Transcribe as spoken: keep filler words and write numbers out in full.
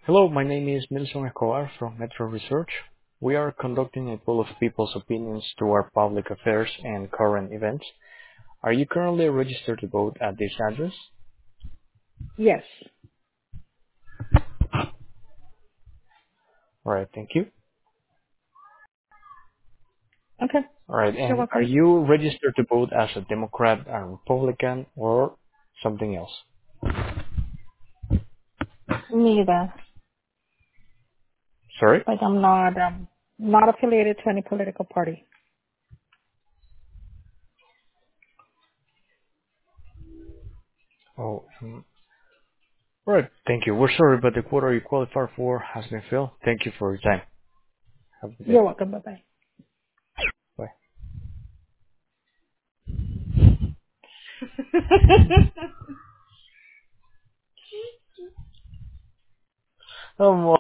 Hello, my name is Nelson Escobar from Metro Research. We are conducting a poll of people's opinions to our public affairs and current events. Are you currently registered to vote at this address? Yes. All right, thank you. Okay. All right, You're and are welcome. you registered to vote as a Democrat, a Republican, or something else? Neither. Sorry? Like I'm not um not affiliated to any political party. Oh, um, all right, thank you. We're sorry, but the quota you qualify for has been filled. Thank you for your time. Have a good day. You're welcome. Bye bye. Bye. Um,